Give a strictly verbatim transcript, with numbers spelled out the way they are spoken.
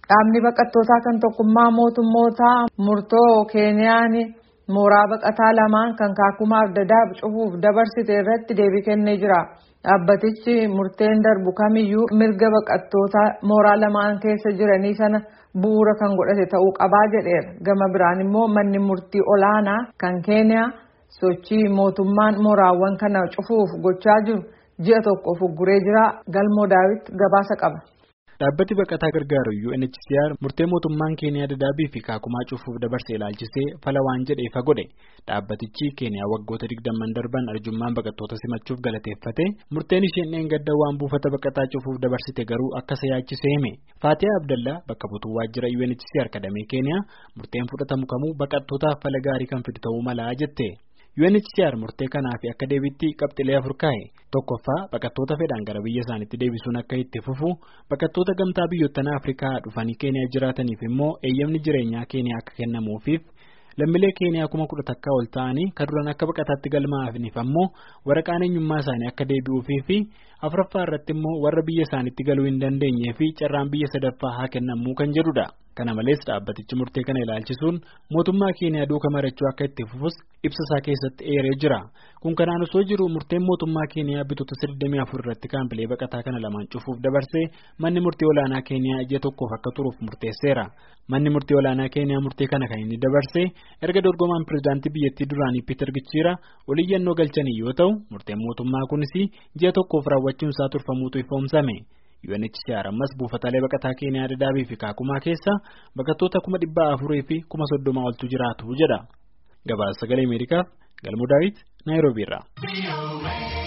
Dhaabni baqattootaa kan tokkummaa mootummootaa murtoo Keeniyaan mooraa baqataa lamaan kan Kaakumaaf Dadaab cufuuf dabarsite irratti deebii kennee jira. Dhaabbatichi murteen darbu kamiyyuu mirga baqattootaa mooraa lamaan keessa jiranii sana bu'uura kan godhate ta'uu qabaa jedheera. Gama biraan immoo manni murtii olaanaa kan Keeniyaa sochii mootummaan mooraawwan kana cufuuf gochaa jiru ji'a tokkoof ugguree jira. Galmoo Daawit gabaasa qaba. Dhaabbati baqataa gargaaru U N H C R murtee mootummaan Keeniyaa Dadaabii fi Kaakumaa cufuuf dabarsee ilaalchisee fala waan jedhe ifa godhe. Dhaabbatichi Keeniyaa waggoota digdamman darban arjummaan baqattoota simachuuf galateeffate murteen isheen dheengadda waan buufata baqataa cufuuf dabarsite garuu akka yaachisee hime. Faatiyaa Abdallaa bakka buutuu waajjira U N H C R kadamee Keeniyaa murteen fudhatamu kamuu baqattootaaf fala gaarii kan fidu ta'uu malaa jette. U N H C R murtee kanaa fi akka deebitti qabxilee afur kaa'e. Tokkoffaa baqattoota fedhaan gara biyya isaaniitti deebisuun akka itti fufu baqattoota gamtaa biyyoottan Afrikaa dhufanii Keeniyaa jiraataniif immoo eeyyamni jireenyaa Keeniyaa akka kennamuufiif lammiilee Keeniyaa kuma kudha takkaa ol ta'anii kan duran akka baqataatti galmaa'aniif ammoo waraqaan eenyummaa isaanii akka deebi'uufii fi afuraffaa irratti immoo warra biyya isaaniitti galuu hin dandeenyee fi carraan biyya sadaffaa haa kennamuu kan jedhudha. Kana malees dhaabbatichi murtee kana ilaalchisuun mootummaa Keeniyaa duuka marachuu akka itti fufus ibsa isaa keessatti eeree jira. Kun kanaan osoo jiru murteen mootummaa Keeniyaa bitootessa digdamii afur irratti kaampilee baqataa kana lamaan cufuuf dabarsee manni murtii olaanaa Keeniyaa ji'a tokkoof akka turuuf murteesseera. Manni murtii olaanaa Keeniyaa murtee kana kan inni dabarsee erga dorgomaan pirezidaantii biyyattii duraanii Piiter Gichiira oliyyannoo galchanii yoo ta'u murteen mootummaa kunis ji'a tokkoof raawwachuun isaa turfamuutu ifoomsame. U N H C R ammas buufataalee baqataa Keeniyaa Dadaabii fi Kaakumaa keessa baqattoota kuma dhibba afurii fi kuma soddoma oltu jiraatu jedha. Gabaasa Sagalee Ameerikaaf Galmoo Daawit Naayiroobii irraa.